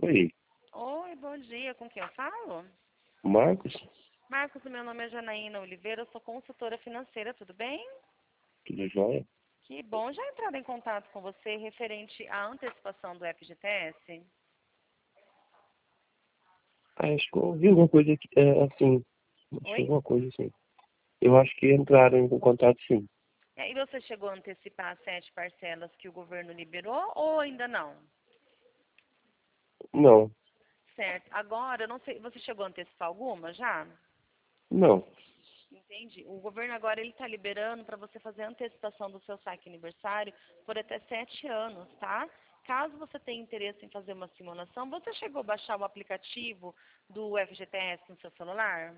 Oi, Oi, bom dia. Com quem eu falo? Marcos? Marcos, meu nome é Janaína Oliveira, eu sou consultora financeira, tudo bem? Tudo jóia? Que bom. Já entraram em contato com você referente à antecipação do FGTS? Acho que eu ouvi alguma coisa aqui, assim, acho que Oi? alguma coisa assim. Eu acho que entraram em contato sim. E você chegou a antecipar as 7 parcelas que o governo liberou ou ainda não? Não, Certo. Agora, eu não sei, você chegou a antecipar alguma já? não. Entendi. O governo agora ele está liberando para você fazer a antecipação do seu saque aniversário por até 7 anos, tá? Caso você tenha interesse em fazer uma simulação, você chegou a baixar o aplicativo do FGTS no seu celular?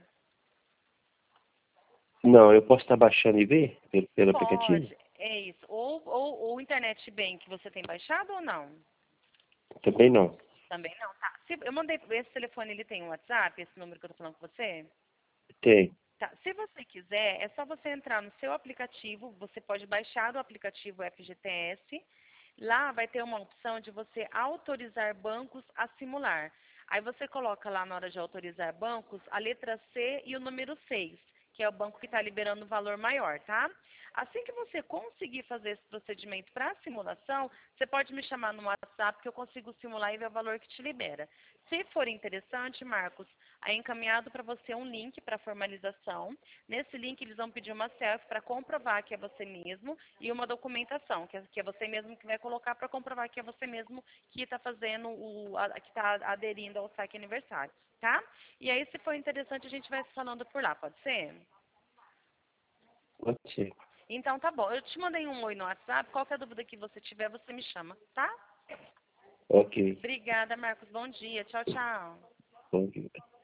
Não, eu posso estar baixando e ver pelo aplicativo? Pode, é isso. Ou o Internet Bank você tem baixado ou não? Também não. Também não, tá. Eu mandei, esse telefone ele tem um WhatsApp, esse número que eu tô falando com você? Tem. Tá. Se você quiser, é só você entrar no seu aplicativo, você pode baixar o aplicativo FGTS. Lá vai ter uma opção de você autorizar bancos a simular. Aí você coloca lá na hora de autorizar bancos a letra C e o número 6, que é o banco que está liberando o valor maior, tá? Assim que você conseguir fazer esse procedimento para simulação, você pode me chamar no WhatsApp que eu consigo simular e ver o valor que te libera. Se for interessante, Marcos, aí é encaminhado para você um link para formalização. Nesse link eles vão pedir uma selfie para comprovar que é você mesmo e uma documentação, que é você mesmo que vai colocar para comprovar que é você mesmo que está fazendo que está aderindo ao saque aniversário, tá? E aí, se for interessante, a gente vai se falando por lá, pode ser? Pode ser. Então tá bom. Eu te mandei um oi no WhatsApp. Qualquer dúvida que você tiver, você me chama, tá? Ok. Obrigada, Marcos. Bom dia. Tchau, tchau. Ok.